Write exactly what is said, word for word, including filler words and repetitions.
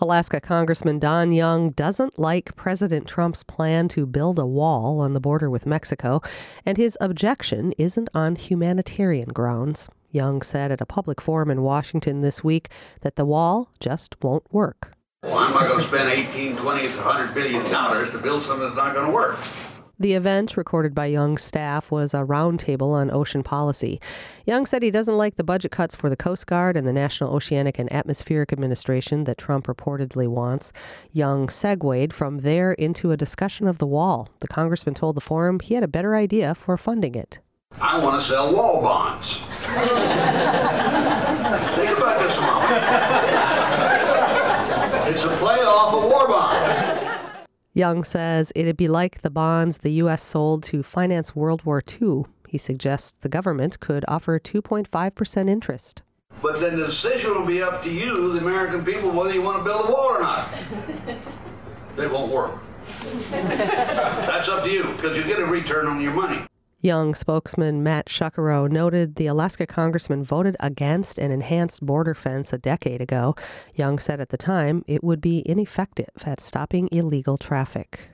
Alaska Congressman Don Young doesn't like President Trump's plan to build a wall on the border with Mexico, and his objection isn't on humanitarian grounds. Young said at a public forum in Washington this week that the wall just won't work. Well, I'm not going to spend eighteen, twenty, one hundred billion dollars to build something that's not going to work. The event, recorded by Young's staff, was a roundtable on ocean policy. Young said he doesn't like the budget cuts for the Coast Guard and the National Oceanic and Atmospheric Administration that Trump reportedly wants. Young segued from there into a discussion of the wall. The congressman told the forum he had a better idea for funding it. I want to sell wall bonds. Think about this a moment. It's a play off a war bond. Young says it'd be like the bonds the U S sold to finance World War Two. He suggests the government could offer two point five percent interest. But then the decision will be up to you, the American people, whether you want to build a wall or not. It won't work. That's up to you, because you get a return on your money. Young spokesman Matt Shuckero noted the Alaska congressman voted against an enhanced border fence a decade ago. Young said at the time it would be ineffective at stopping illegal traffic.